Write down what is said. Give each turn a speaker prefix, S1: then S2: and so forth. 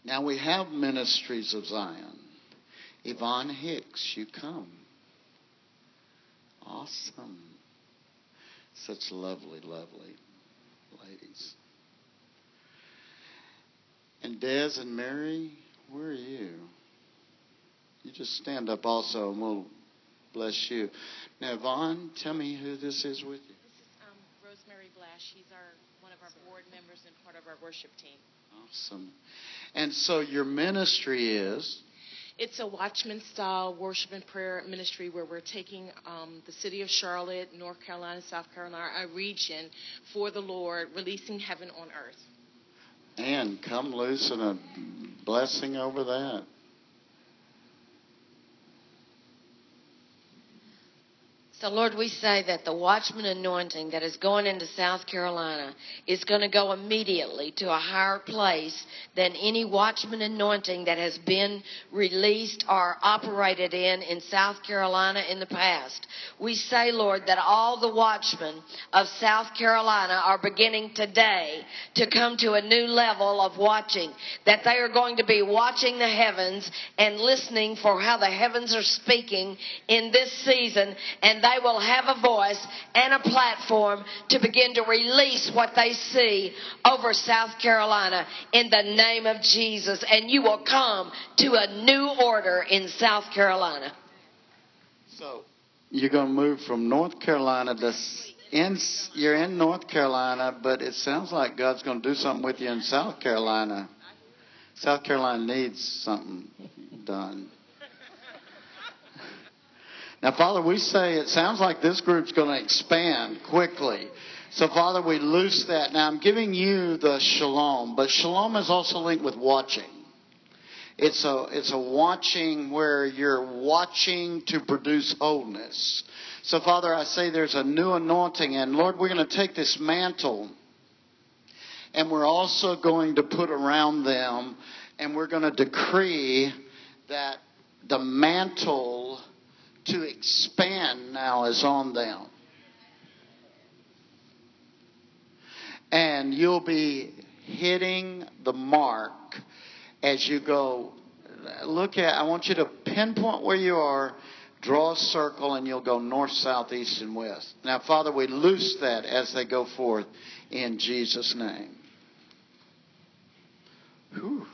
S1: Now we have Ministries of Zion. Yvonne Hicks, you come. Awesome. Such lovely, lovely ladies. And Des and Mary, where are you? You just stand up also and we'll bless you. Now, Yvonne, tell me who this is with you.
S2: This is Rosemary Blash. She's one of our board members and part of our worship team.
S1: Awesome. And so your ministry is?
S2: It's a Watchman-style worship and prayer ministry where we're taking the city of Charlotte, North Carolina, South Carolina, our region, for the Lord, releasing heaven on earth.
S1: And come loose in a blessing over that.
S3: So, Lord, we say that the Watchman anointing that is going into South Carolina is going to go immediately to a higher place than any Watchman anointing that has been released or operated in South Carolina in the past. We say, Lord, that all the watchmen of South Carolina are beginning today to come to a new level of watching, that they are going to be watching the heavens and listening for how the heavens are speaking in this season, and they will have a voice and a platform to begin to release what they see over South Carolina in the name of Jesus. And you will come to a new order in South Carolina.
S1: So you're going to move from North Carolina to you're in North Carolina, but it sounds like God's going to do something with you in South Carolina. South Carolina needs something done. Now, Father, we say it sounds like this group's going to expand quickly. So, Father, we loose that. Now, I'm giving you the shalom, but shalom is also linked with watching. It's a watching where you're watching to produce wholeness. So, Father, I say there's a new anointing, and Lord, we're going to take this mantle, and we're also going to put around them, and we're going to decree that the mantle to expand now is on them. And you'll be hitting the mark as you go. I want you to pinpoint where you are, draw a circle, and you'll go north, south, east, and west. Now, Father, we loose that as they go forth in Jesus' name. Whew.